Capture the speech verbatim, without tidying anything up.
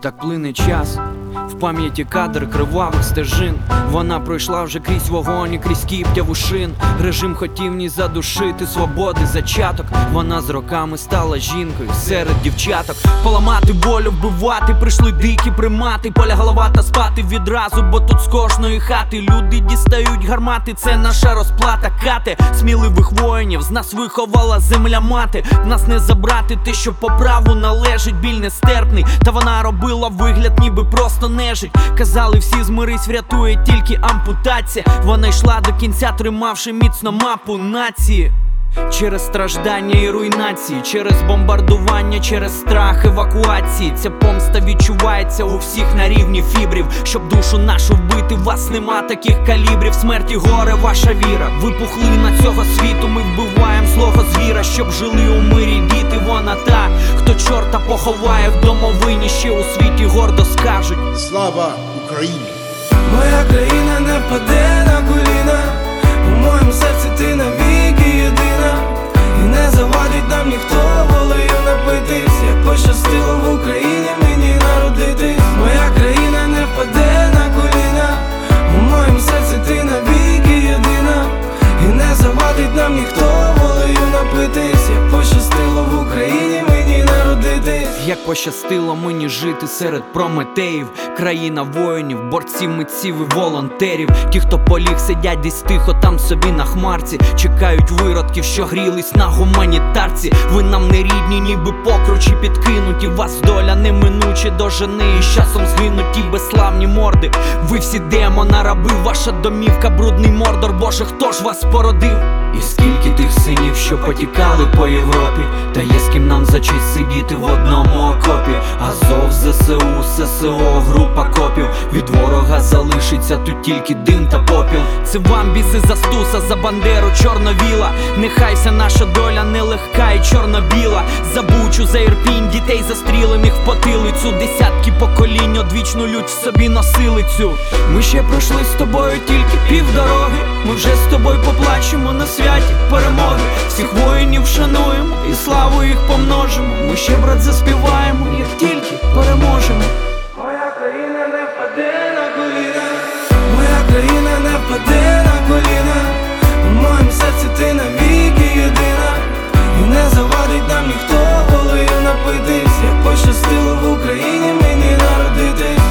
Так плине час, в пам'яті кадр кривавих стежин. Вона пройшла вже крізь вогонь і крізь кіптяву шин. Режим хотів в ній задушити свободи зачаток. Вона з роками стала жінкою серед дівчаток. Поламати волю, вбивати прийшли дикі примати. Полягла та спати відразу, бо тут з кожної хати люди дістають гармати. Це наша розплата кати сміливих воїнів. З нас виховала земля мати. Нас не забрати те, що по праву належить. Біль нестерпний, та вона робила вигляд, ніби просто нежить. Казали всі, змирись, врятує тільки ампутація. Вона йшла до кінця, тримавши міцно мапу нації. Через страждання і руйнації, через бомбардування, через страх евакуації. Ця помста відчувається у всіх на рівні фібрів. Щоб душу нашу вбити, вас нема таких калібрів. Смерті горе ваша віра. Випухли на цього світу, ми вбиваєм злого звіра. Щоб жили у мирі діти, вона та, хто чорта поховає в домовині. Ще у світі гордо скажуть: слава Україні! Моя країна не впаде на коліна. У моєму серці ти навіки єдина. І не завадить нам ніхто волею напитись. Як пощастило в Україні мені народитись. Моя країна не впаде на коліна. У моєму серці ти навіки єдина. І не завадить нам ніхто волею напитись. Як пощастило в Україні мені народитись. Як пощастило мені жити серед прометеїв. Країна воїнів, борців, митців і волонтерів. Ті, хто поліг, сидять десь тихо там собі на хмарці. Чекають виродків, що грілись на гуманітарці. Ви нам не рідні, ніби покручі підкинуті. Вас доля неминуче дожени, і з часом згинуть ті безславні морди. Ви всі демона раби, ваша домівка брудний Мордор. Боже, хто ж вас породив? І скільки тих синів, що потікали по Європі. Та є з ким нам за честь сидіти в одному окопі. Азов, ЗСУ, ССО, група копів. Від ворога залишиться тут тільки дим та попіл. Це вам біси за Стуса, за Бандеру, Чорновіла. Нехай вся наша доля нелегка і чорно-біла. За Бучу, за Ірпінь, дітей застрілених в потилицю. Десятки поколінь одвічну лють в собі носили цю. Ми ще пройшли з тобою тільки півдороги. Ми вже з тобою поплачемо на святі перемоги. Всіх воїнів шануємо і славу їх помножимо. Ми ще, брат, заспіваємо, як тільки переможемо. Моя країна не впаде на коліна. Моя країна не впаде на коліна. У моєму серці ти навіки єдина. І не завадить нам ніхто волею напитись. Як пощастило в Україні мені народитись.